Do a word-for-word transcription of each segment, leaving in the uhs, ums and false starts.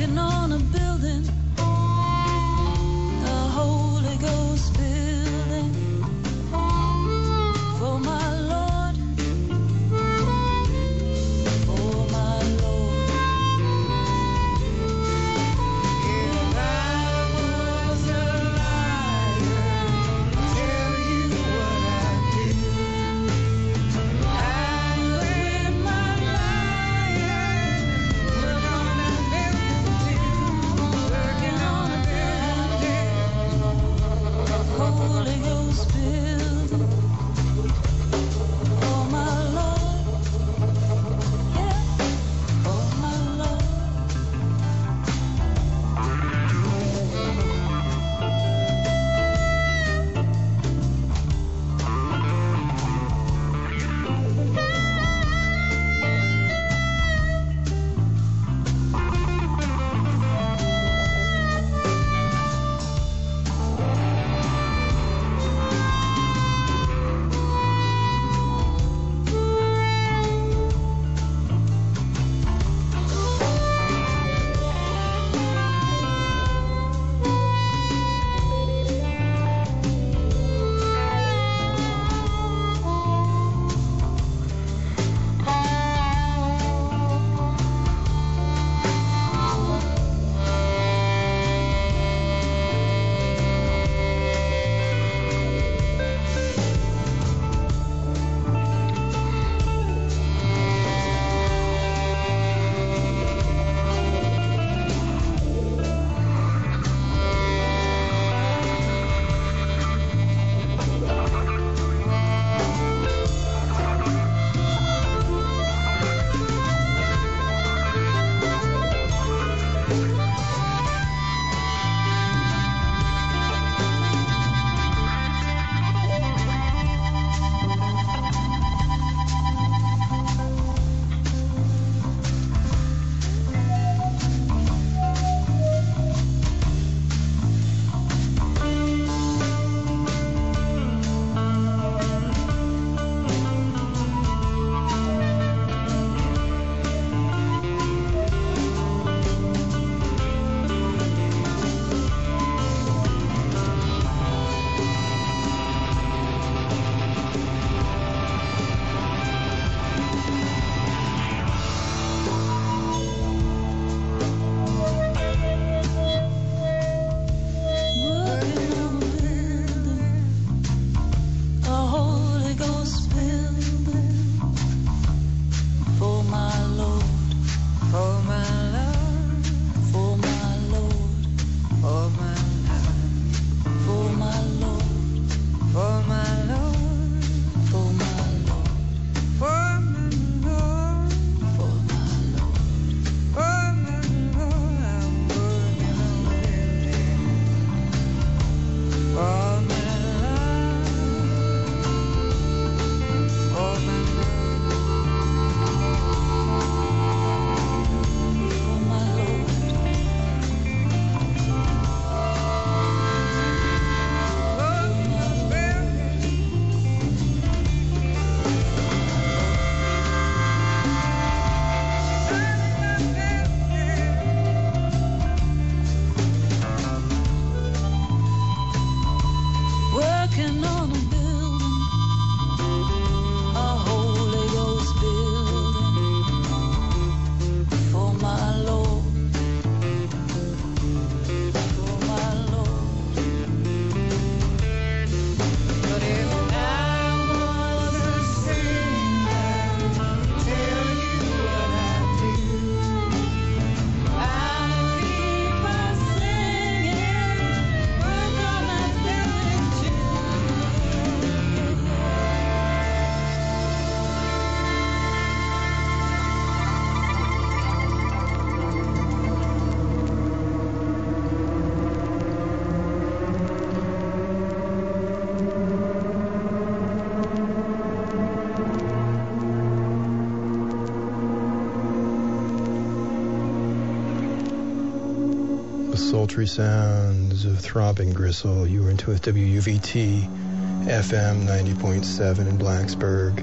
sultry sounds of throbbing gristle. You were into with W U V T F M ninety point seven in Blacksburg.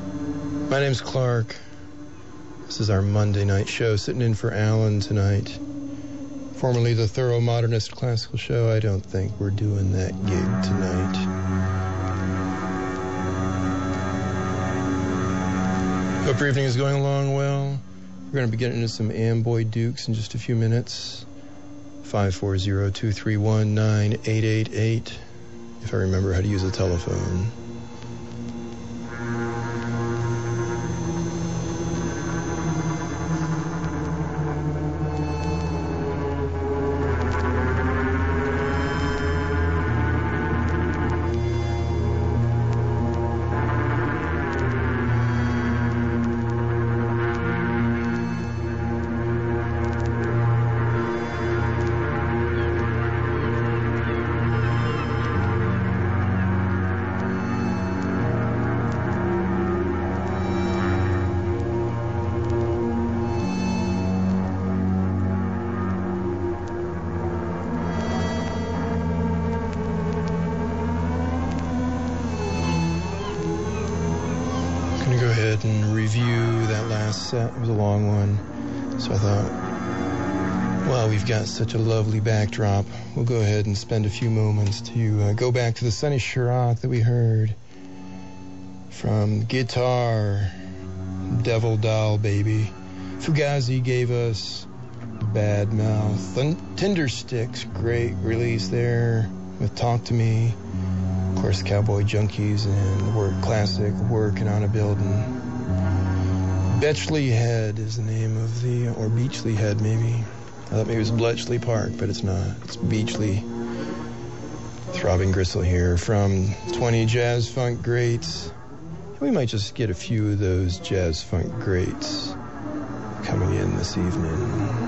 My name's Clark. This is our Monday night show, sitting in for Alan tonight. Formerly the Thorough Modernist Classical Show. I don't think we're doing that gig tonight. Hope your evening is going along well. We're going to be getting into some Amboy Dukes in just a few minutes. five four zero, two three one, nine eight eight eight, if I remember how to use a telephone. It was a long one, so I thought, well, we've got such a lovely backdrop, we'll go ahead and spend a few moments to uh, go back to the Sonny Sharrock that we heard from Guitar, Devil Doll Baby. Fugazi gave us Bad Mouth, and Tindersticks, great release there with Talk to Me. Of course, Cowboy Junkies and the word classic, Working on a Building. Betchley Head is the name of the, or Beachley Head maybe. I thought maybe it was Bletchley Park, but it's not. It's Beachley. Throbbing Gristle here from twenty Jazz Funk Greats. We might just get a few of those Jazz Funk Greats coming in this evening.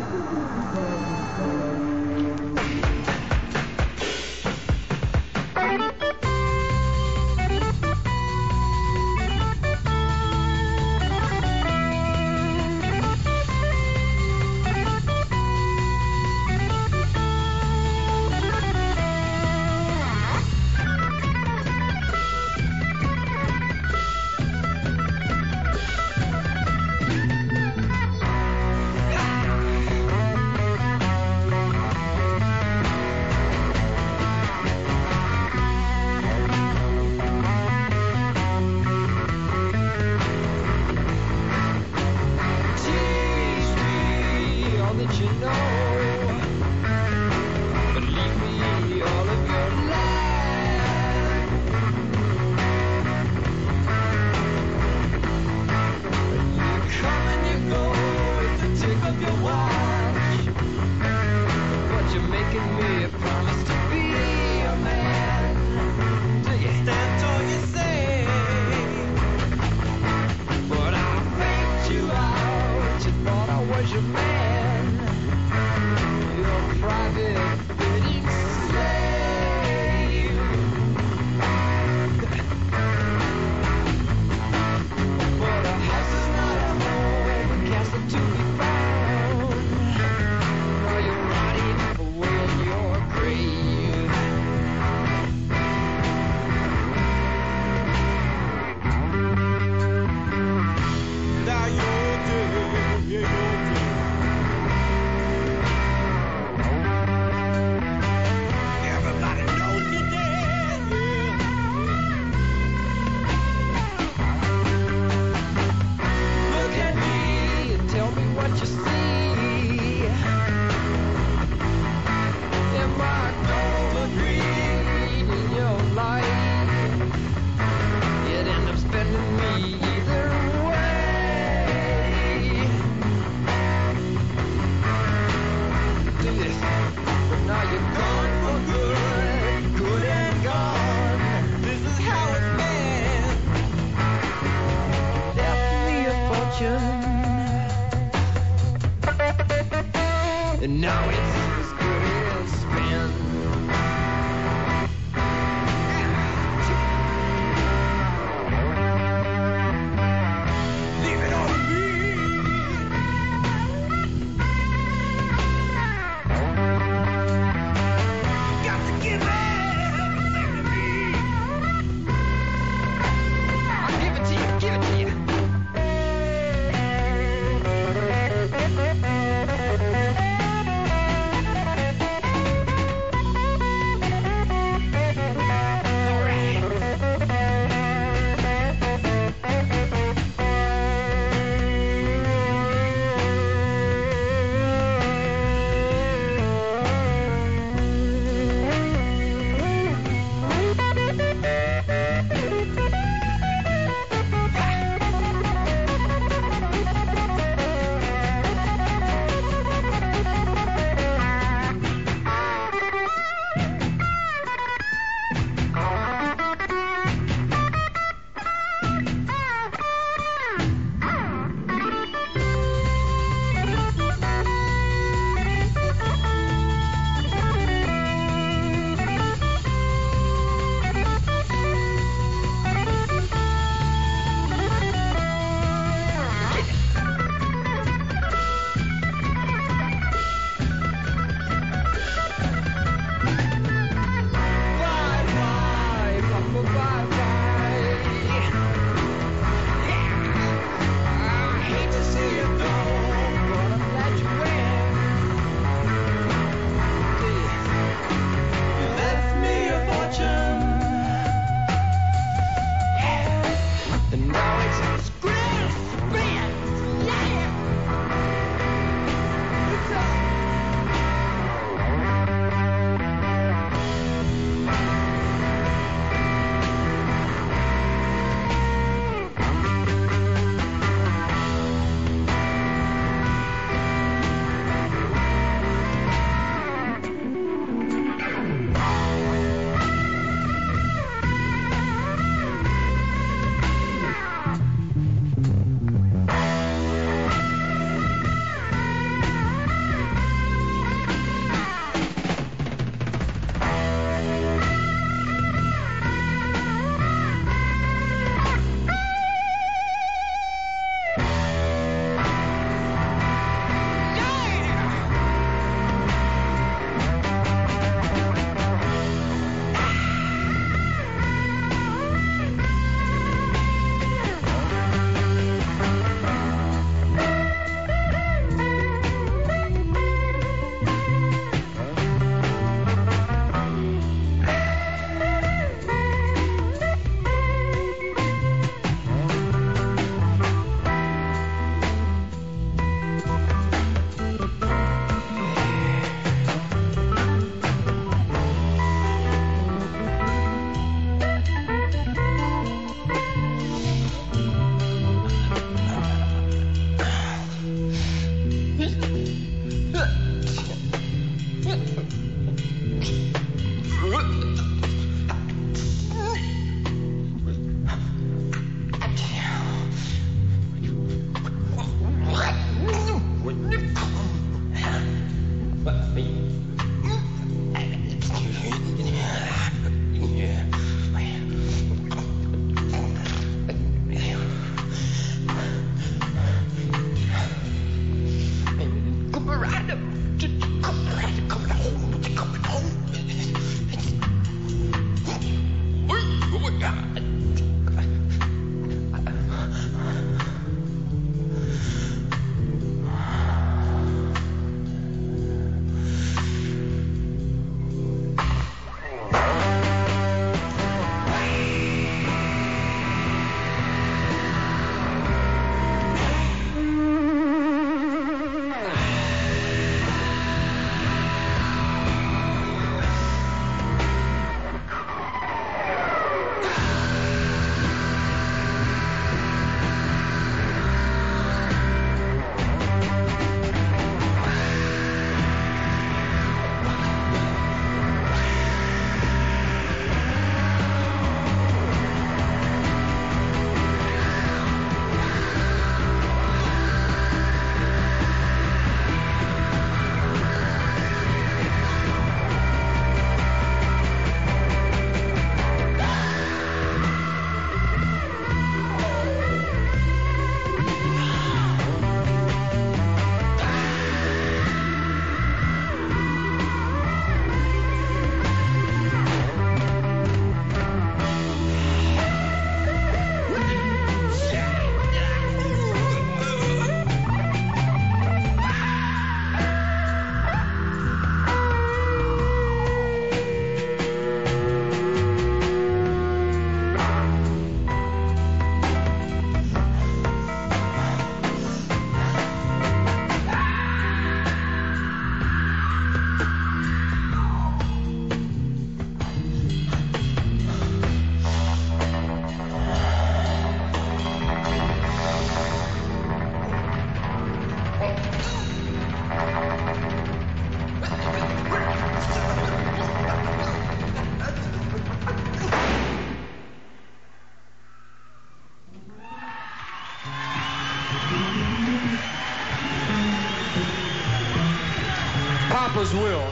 Papa's will.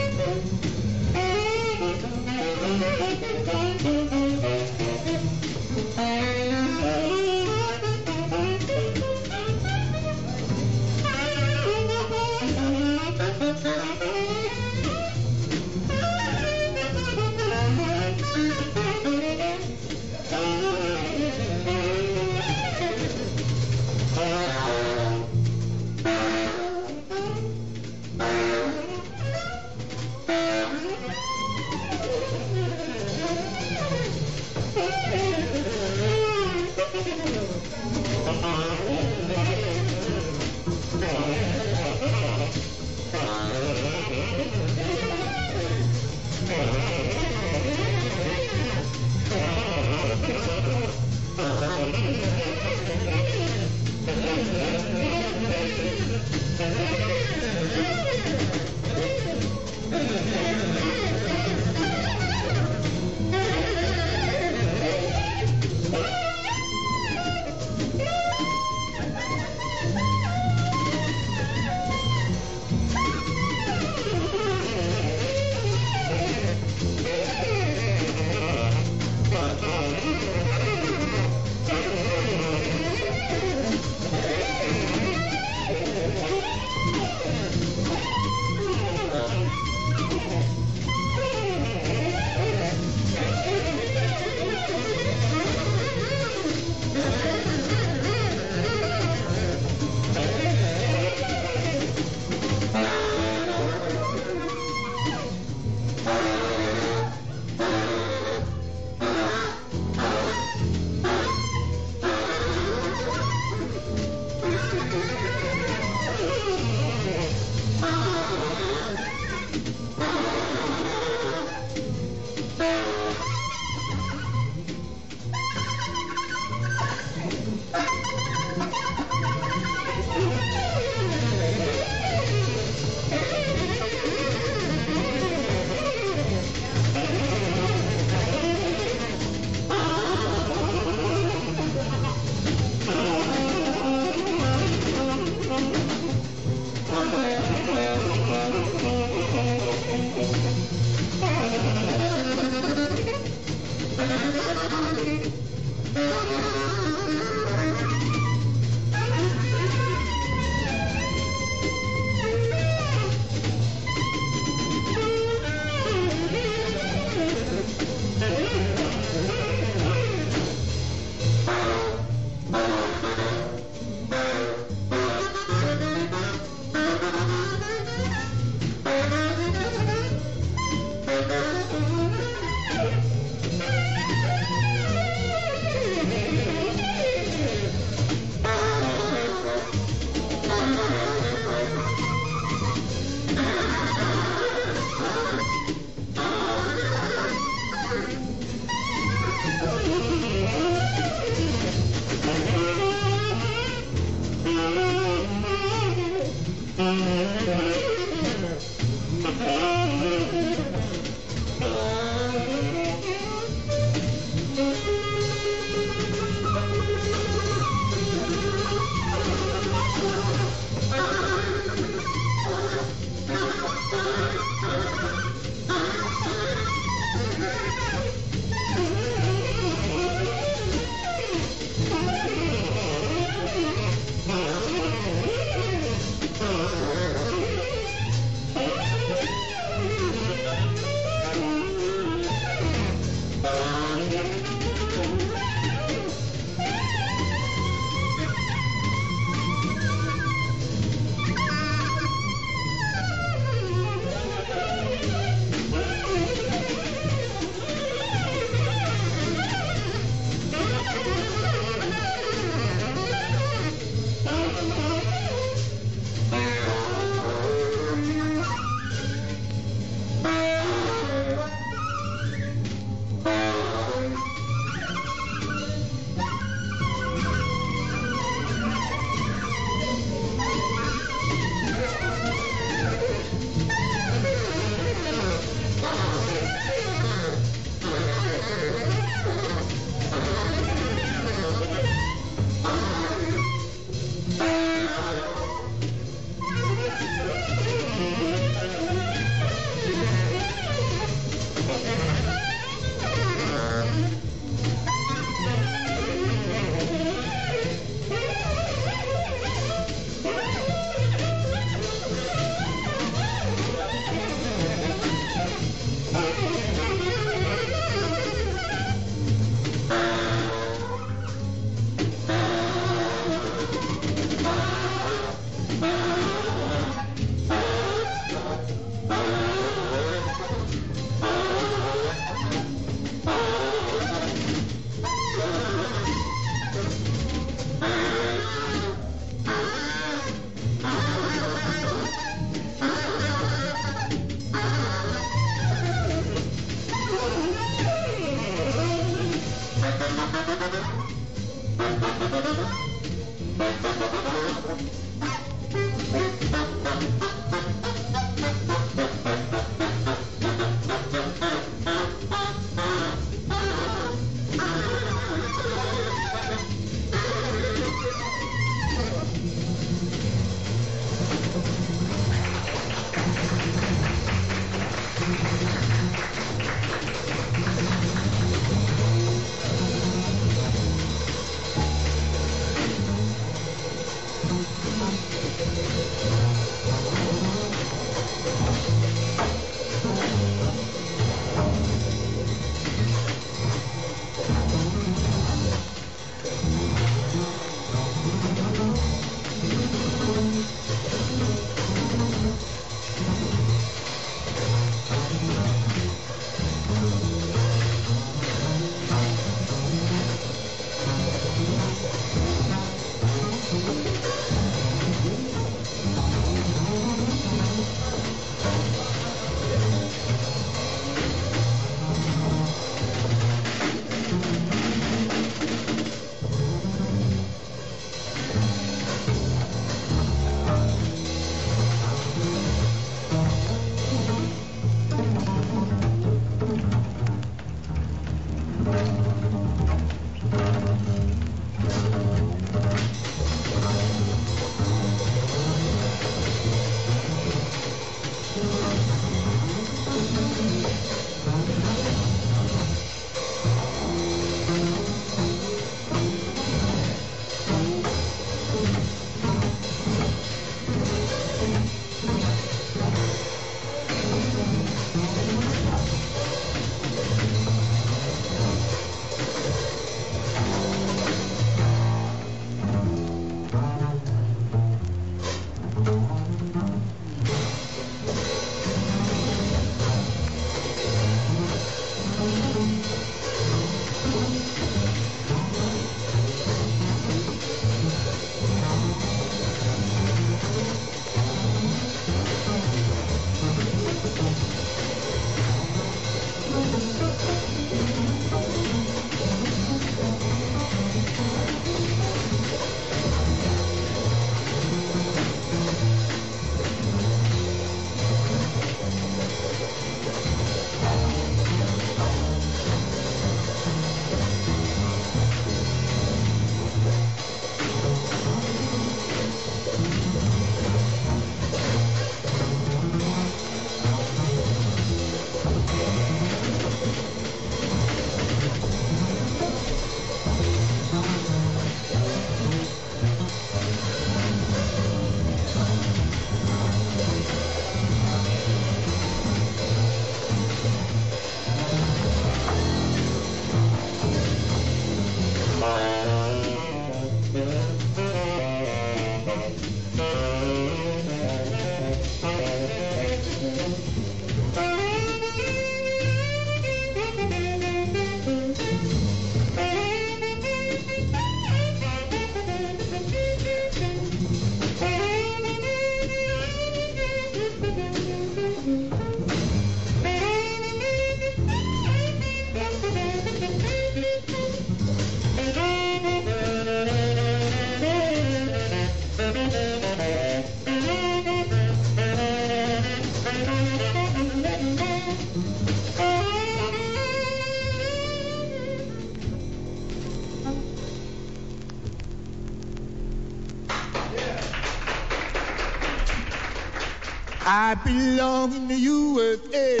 I belong in the U S A.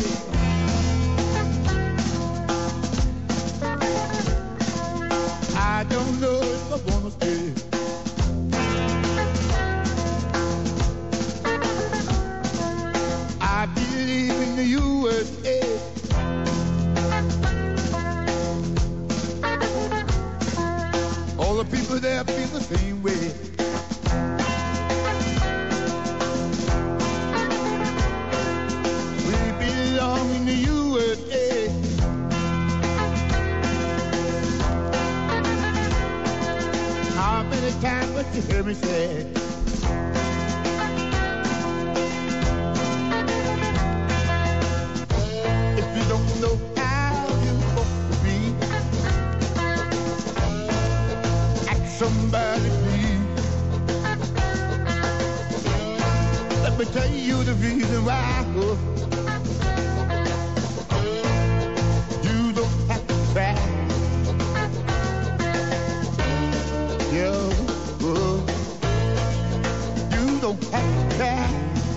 I don't know if I wanna stay. I believe in the U S A. All the people there feel the same way. In the U S A. How many times must you hear me say? If you don't know how you ought to be, somebody please. Let me tell you the reason why. Oh, you don't have to cry. Yeah, oh, you don't have to cry.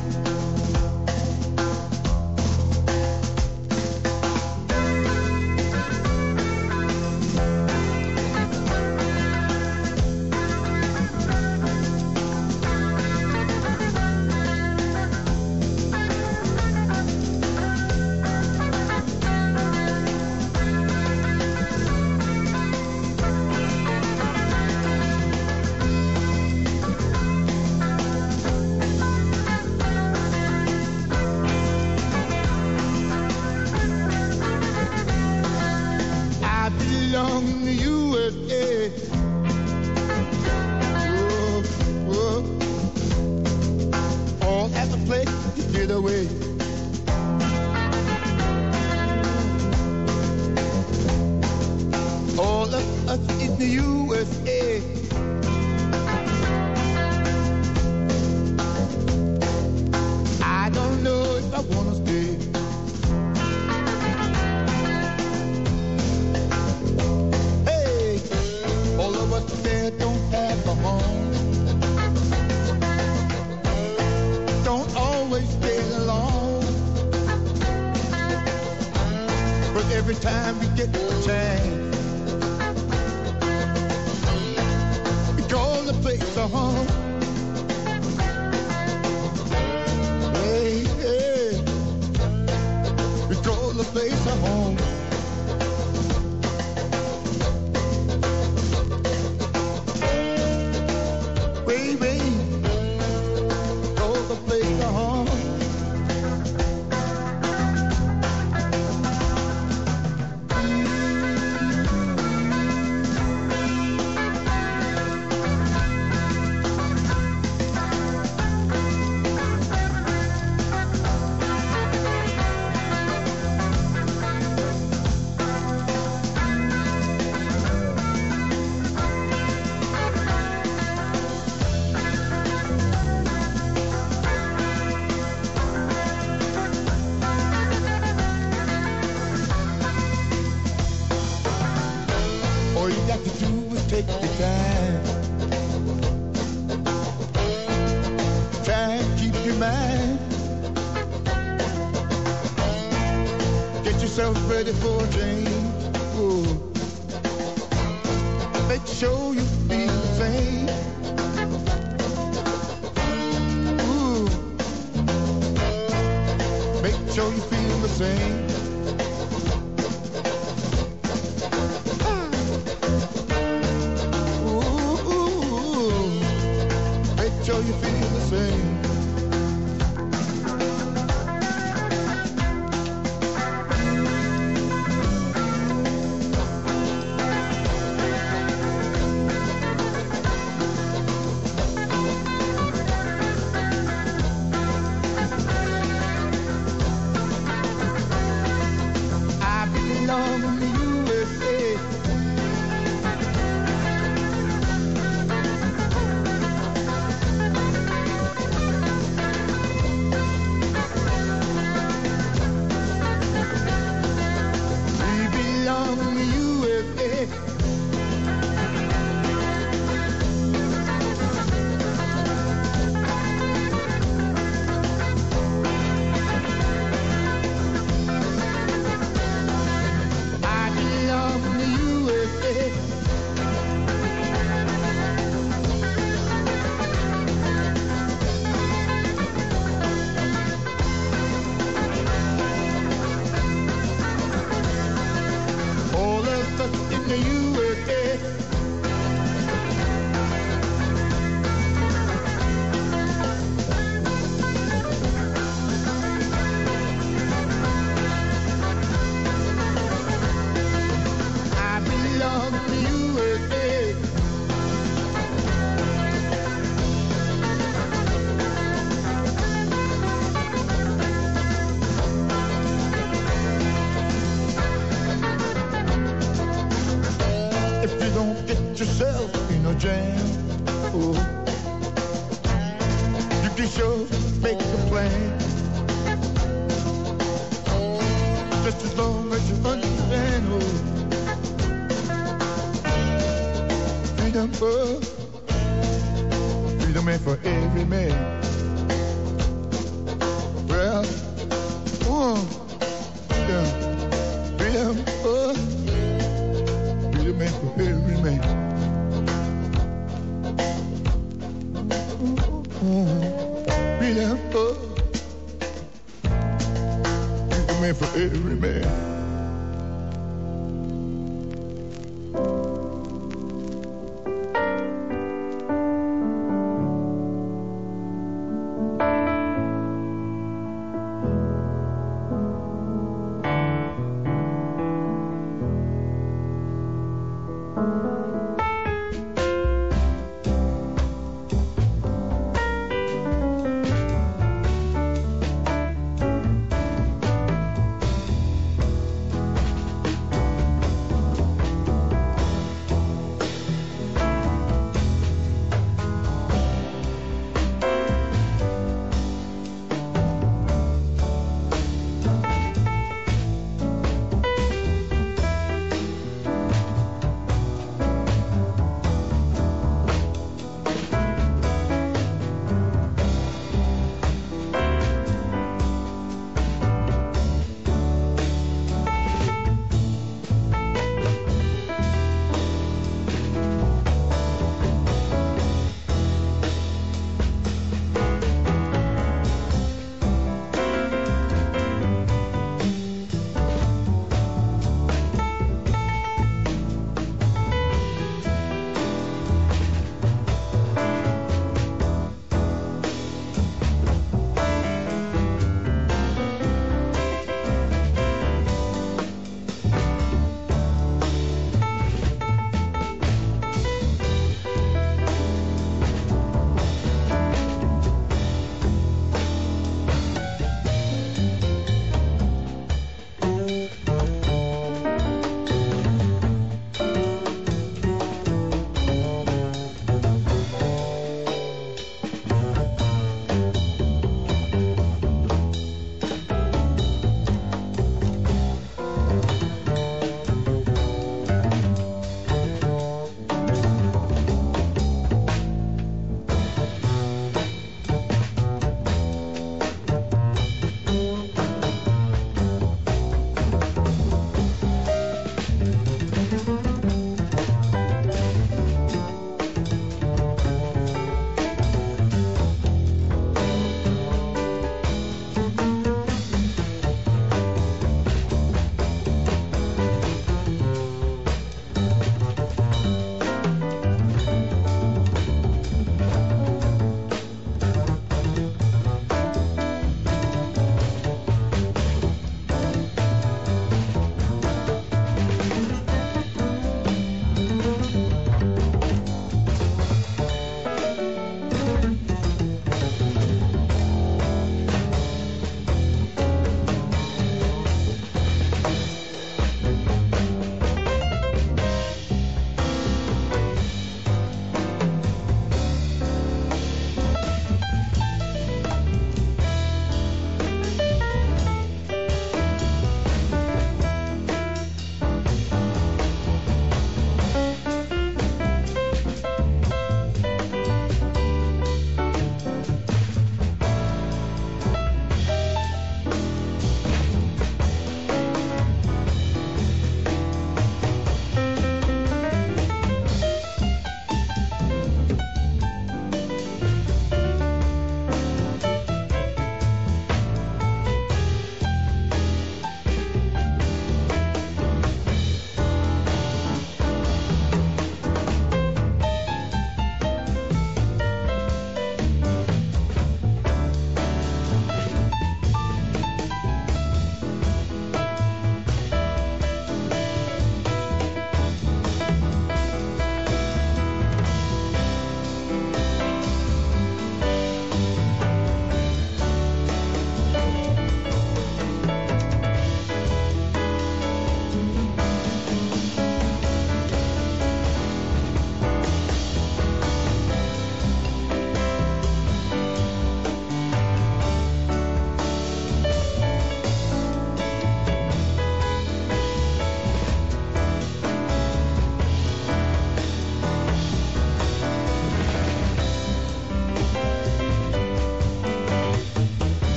Ready for a change. Oh. Make sure you feel the same. Ooh. Make sure you feel the same. Ooh, ooh. Make sure you feel the same. if you don't get yourself in a jam. Oh, you can sure make a plan, just as long as you understand. Oh, freedom for, freedom ain't for every man. Well, oh, yeah, freedom for, freedom ain't for every man. Freedom for, freedom ain't for every man.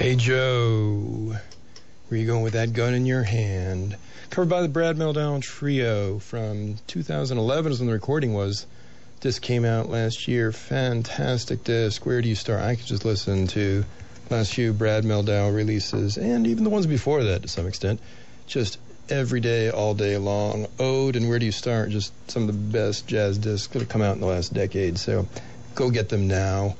Hey Joe, where you going with that gun in your hand? Covered by the Brad Mehldau Trio from two thousand eleven is when the recording was. Disc came out last year. Fantastic disc. Where do you start? I could just listen to last few Brad Mehldau releases and even the ones before that to some extent. Just every day, all day long. Ode and Where Do You Start? Just some of the best jazz discs that have come out in the last decade. So go get them now.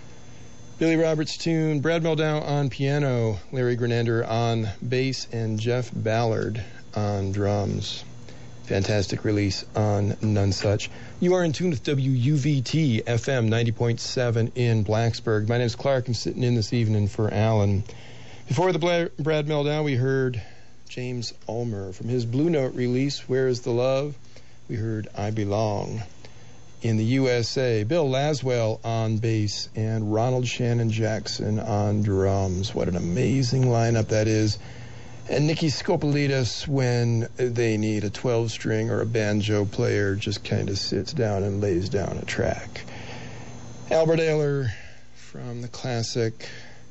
Billy Roberts tune, Brad Mehldau on piano, Larry Grenander on bass, and Jeff Ballard on drums. Fantastic release on Nonesuch. You are in tune with W U V T F M ninety point seven in Blacksburg. My name is Clark. I'm sitting in this evening for Alan. Before the Bla- Brad Mehldau, we heard James Ulmer from his Blue Note release, Where Is the Love? We heard I Belong. In the U S A, Bill Laswell on bass and Ronald Shannon Jackson on drums. What an amazing lineup that is. And Nicky Skopolitas, when they need a twelve-string or a banjo player, just kind of sits down and lays down a track. Albert Ayler from the classic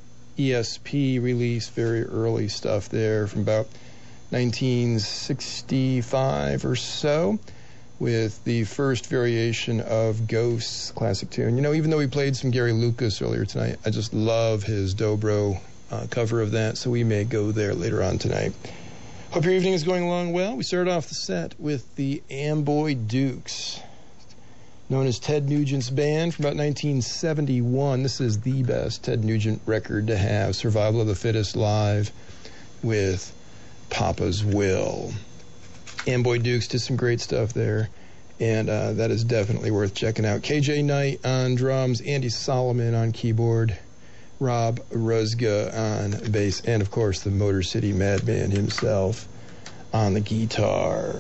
E S P release, very early stuff there from about nineteen sixty-five or so, with the first variation of Ghosts classic tune. You know, even though we played some Gary Lucas earlier tonight, I just love his dobro uh, cover of that, so we may go there later on tonight. Hope your evening is going along well. We started off the set with the Amboy Dukes, known as Ted Nugent's band, from about nineteen seventy-one. This is the best Ted Nugent record to have, Survival of the Fittest live with Papa's Will. Amboy Dukes did some great stuff there, and uh, that is definitely worth checking out. K J Knight on drums, Andy Solomon on keyboard, Rob Ruzga on bass, and of course the Motor City Madman himself on the guitar.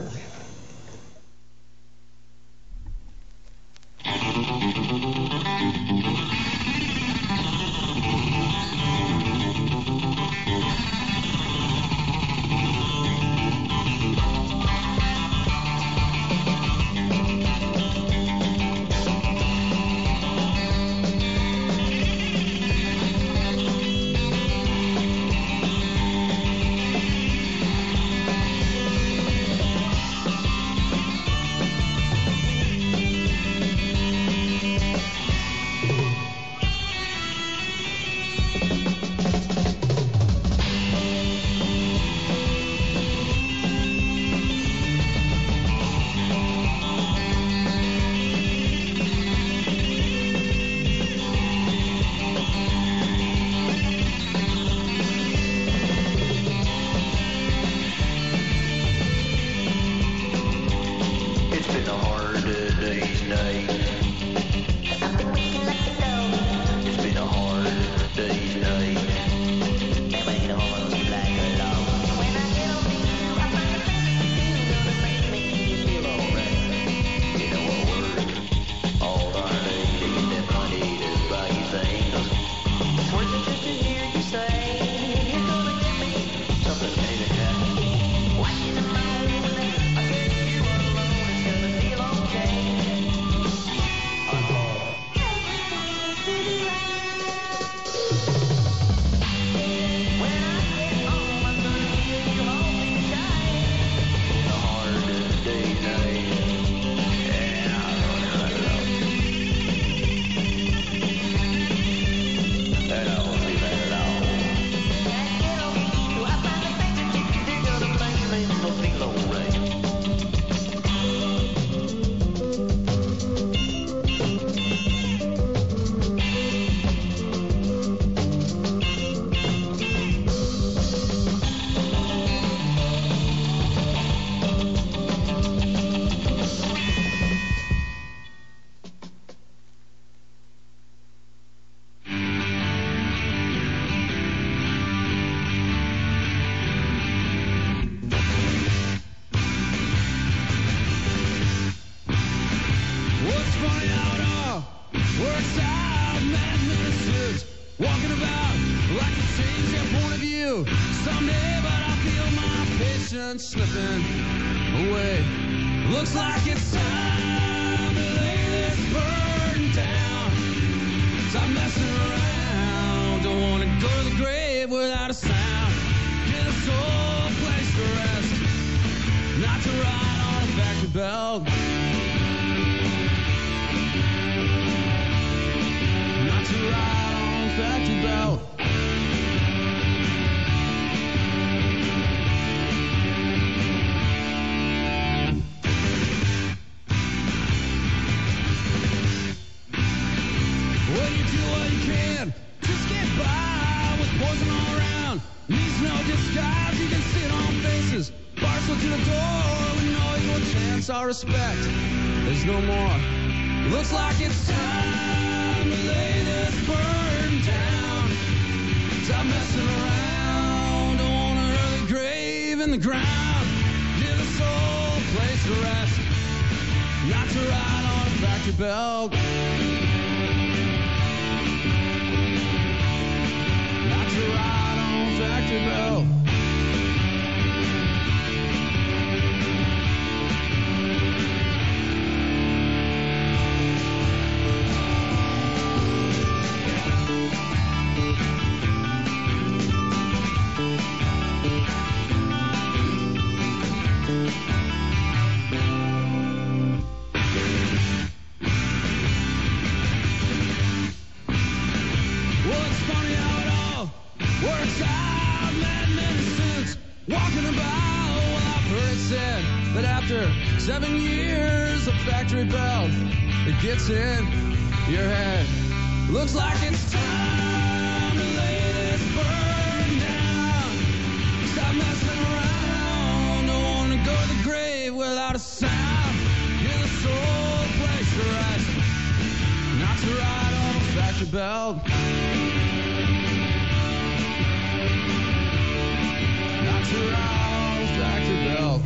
Slipping away. Looks like it's time to lay this burden down. Stop messing around. Don't want to go to the grave. grave without a sound. Get a soul place to rest, not to ride on a factory belt. Not to ride on a factory belt. Well, you do what you can, just get by with poison all around. Needs no disguise, you can see it on faces. Parcel to the door with no equal chance or respect. There's no more. Looks like it's time to lay this burden down. Stop messing around, don't want an early grave in the ground. Give a soul place to rest, not to ride on a factory belt. Not to ride on a factory belt. Walking about, well, I've heard it said that after seven years of factory belt, it gets in your head. Looks like it's time to lay this burden down. Stop messing around, don't want to go to the grave without a sound. Give the soul a place to rest, not to ride on a factory belt. To ride on a factory belt.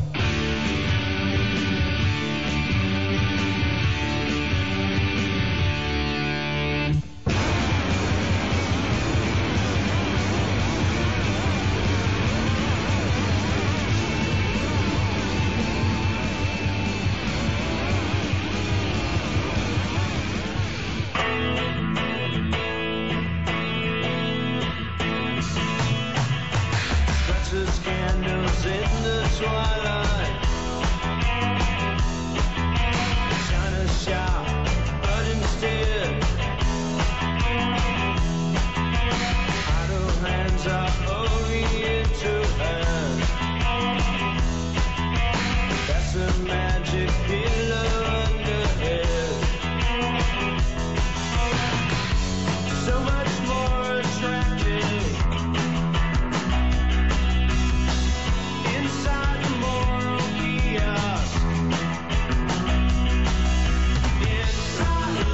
Candles in the twilight, China shop, but instead idle hands are oriental hand. That's a magic pillow underhead. So much more attractive inside the moral kiosk. Inside the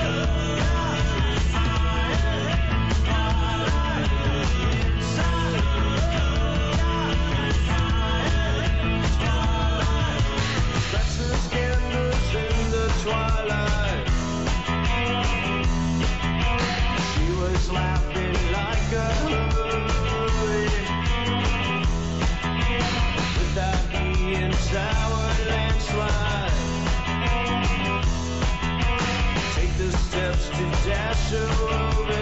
Breakfast candles in the twilight. She was laughing like a hurry. That he and sour landslide. Take the steps to dash her over.